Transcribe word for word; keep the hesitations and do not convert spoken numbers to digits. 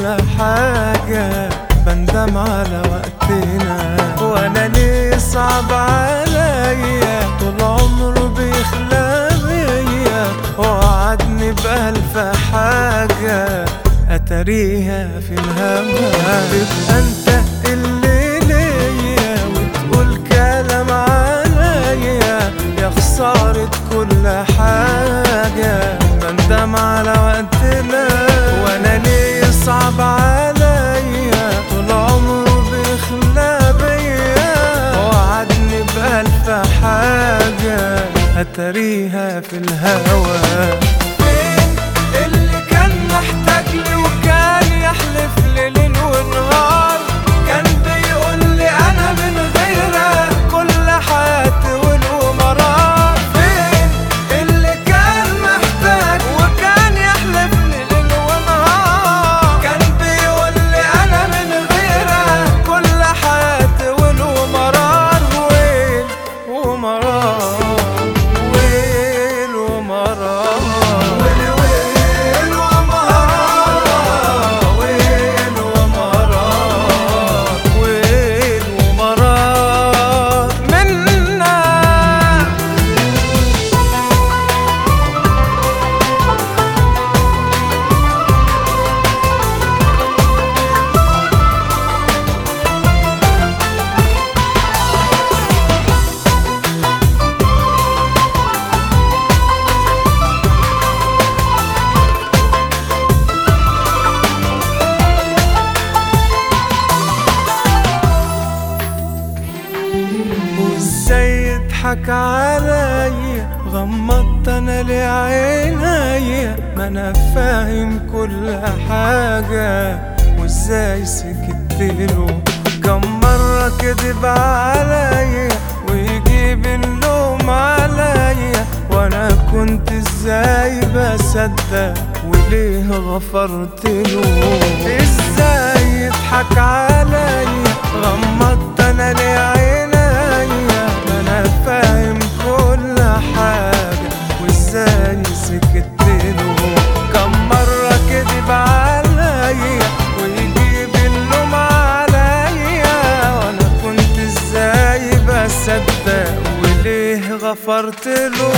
كل حاجة، بندم على وقتنا. وانا ليه صعب عليا طول عمره بيخلى بيا، وعدني بألف حاجة اتاريها في الهوا. تبقى انت اللي ليا وتقول كلام عليا، يا خسارة كل حاجة، بندم على وقتنا. وانا ليه صعب عليا طول عمره بيخلى بيا، وعدني بألف حاجة اتاريها في الهوا. فين اللي كان محتاج لي وكان يحلف لي ليل ونهار، كان بيقول لي انا من غيرك كل حياتي وله مرار. فين اللي كان محتاج وكان يحلف لي ليل ونهار، كان بيقول لي انا من غيرك كل حياتي وله مرار. ويل ومرار، ويل ومرار، ويل ويل ومرار، ويل ومرار، ويل ومرار منا. وازاي يضحك عليا، غمضت انا ليه عينيا، ما انا فاهم كل حاجة، وازاي سكت له. كم مرة كدب عليا ويجيب اللوم عليا، وانا كنت ازاي بصدق وليه غفرت له. ازاي يضحك عليا، غمضت انا ليه عينيا، ما انا فاهم كل حاجة، وازاي سكت له. كم مرة كدب عليا ويجيب اللوم عليا، وانا كنت ازاي بصدق وليه غفرت له.